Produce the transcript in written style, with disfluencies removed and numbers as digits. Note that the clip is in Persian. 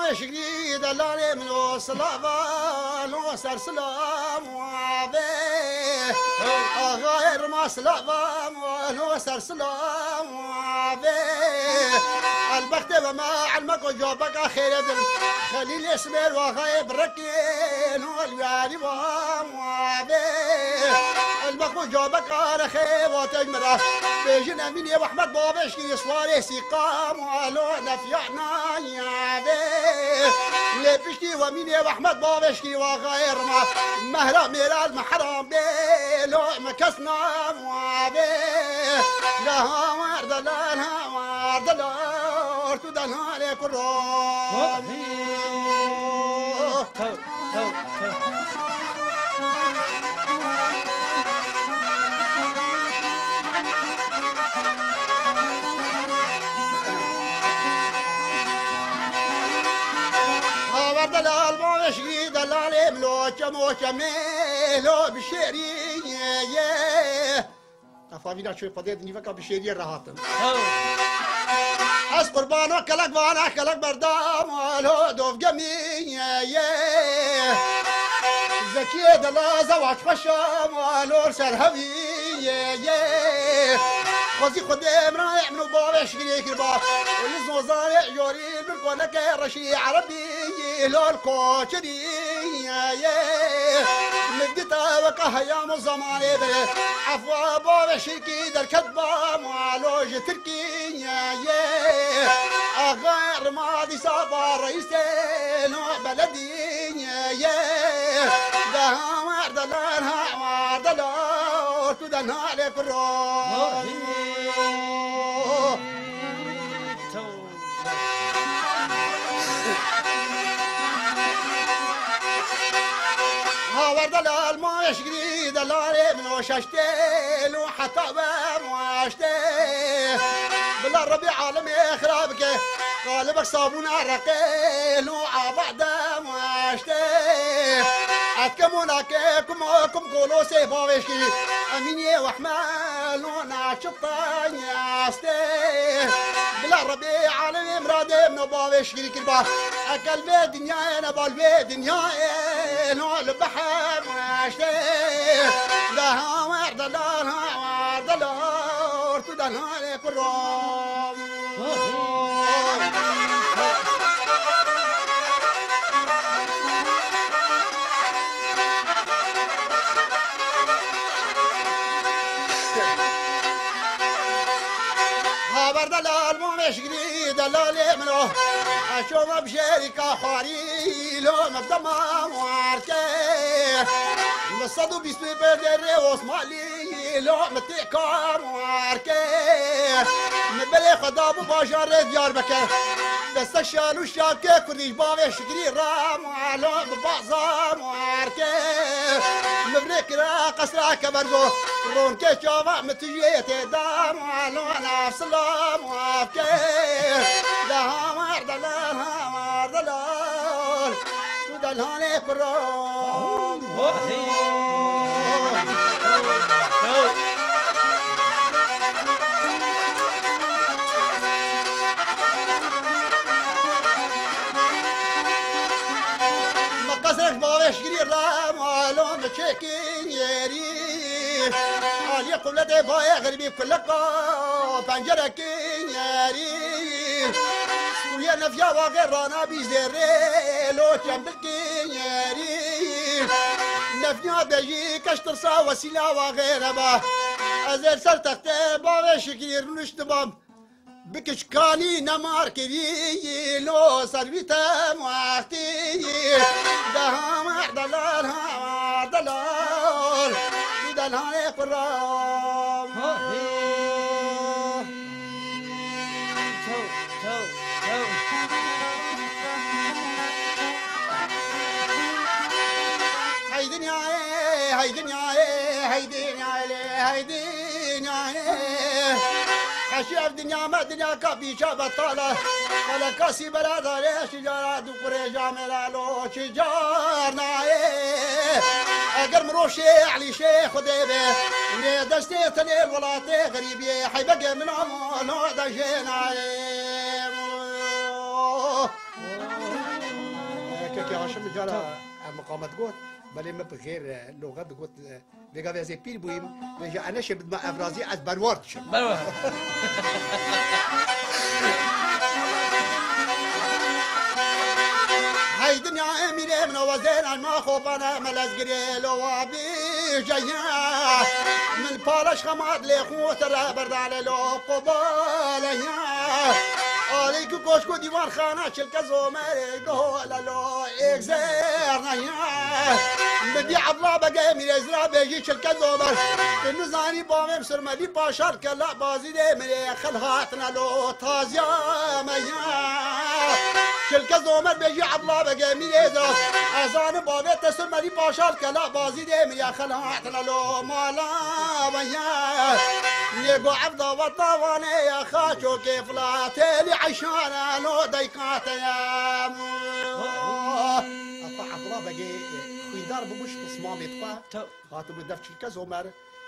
المعيش جديد اللي من سلافا لو سر سلام وعبيه غير ما سلافا لو سر سلام وعبيه البخت وما علمك وجوبك اخير خليل اسمر وغيب ركين والوالي وعبيه البخت وجوبك اخي وتجمره بيجن امين واحمد بابش يسواري سيقام ولو نفيعنا يا بيه لبشتي ومين واحمد بابشكي وغير ما مهرة ميراد محرم بيه لو مكسنا وبيه لها ورد لها ورد لها تدلها لك الروم دلال موشي دلال ملوش موش ميلو بشيري افامينا شوي فضيت نيفك بشيري راحتم اس قربانو كلك وانا كلك بردام ولو دوف جميع زكي دلا زواج خشم ولو سرهوي خوزي خدام رايح من بابش كليك الباب الزوزارع يوري بالكونك رشي عربي لو الكوشري مدتا وكهيا مزماني بلي عفوا بابش كي در كدبا معلوج تركي غير ماضي صابا رئيسي نوع بلدي ده وردلانها وردلان تدنها لك الروح وردلال ما يشقري دلالي من وشاشتي لو حتى واشتي بالله ربي عالمي خرابك قالبك صابون عرقي لو عبعدا واشتي اتكمونا كم قولوا سيفا ويشكي اميني وحمال وناشطان ياستي بالله ربي عالمي مرادي من باويشكي كربا اكل بي دنيا انا بالبي دنيا لو البحر واشتي لها وردلها وردلها تدلها لك الروم دلال مو مشقري دلالي منو اشوف بشركة حواري لو مبدما واركي مصدو بيسمي بدري واسمالي لو متيكا واركي مبلي خضاب وباجار ديار بكر دستك شالو شاكي كرديش بابي شقري رام وعلو ببعضام واركي مبريك را قصرا كبرزو رون كي شوفا متجيتي دام وعلو نفس الله موافقه لها وردلها وردلها تدلها لك الروم مقصرك باوش قري الرام وعلوم تشيكين يري علي قولتي بايا غربي كلكا بنجرك ياري سوريا نفيا وغير رانا بيزيري لو جنبك ياري نفيا بيجي كشتر سا وسيلة وغير با ازل سلتقتي باوي شكير نشتبام بكشكاني نمار كري لو سرويتا مواختي دها مردلال مردلال دلها قرام هيدني عليه هيدني عليه هيدني عليه هيدني عليه حشيف دنيا ما دنيا كبي شبطالة ولا كاسي بلا داري شجارة دكوري جاملة لو شجارنا اگر مروشي علي شيخ وديبي ولي دستي تليل ولاتي غريبي حيبقى من عمو دجينا شم جارا مقامات قوت بلي ما بغير لغة قوت لقى زي بير بويم لجا أنا شبد ما أفرازي از بروارد شم هاي دنيا أميري من وزين ما خوفنا ملازقري لو وابي جايا من بالش خماد لي خوت رابرد على لو قباليا عليك كوشكو ديوان خانه شلك زومر قول لو اكزرنا يا بدي عبلا بقى مير ازرا بيجي شلك زومر النزاني بامم سرمدي باشر كلا بازي دي مري خلهاتنا لو تازيا ميا شلك زومر بيجي عبلا بقى مير ازرا ازان بابي تسرمدي باشر كلا بازي دي مري خلهاتنا لو مالا ميا يقو عبدا وطواني يا خاشو كيف لا تالي عشان لو ديكات يا أطلع عبلا بقى خويندار بمش بصمامي طبعا خاطب دفتش الكزومر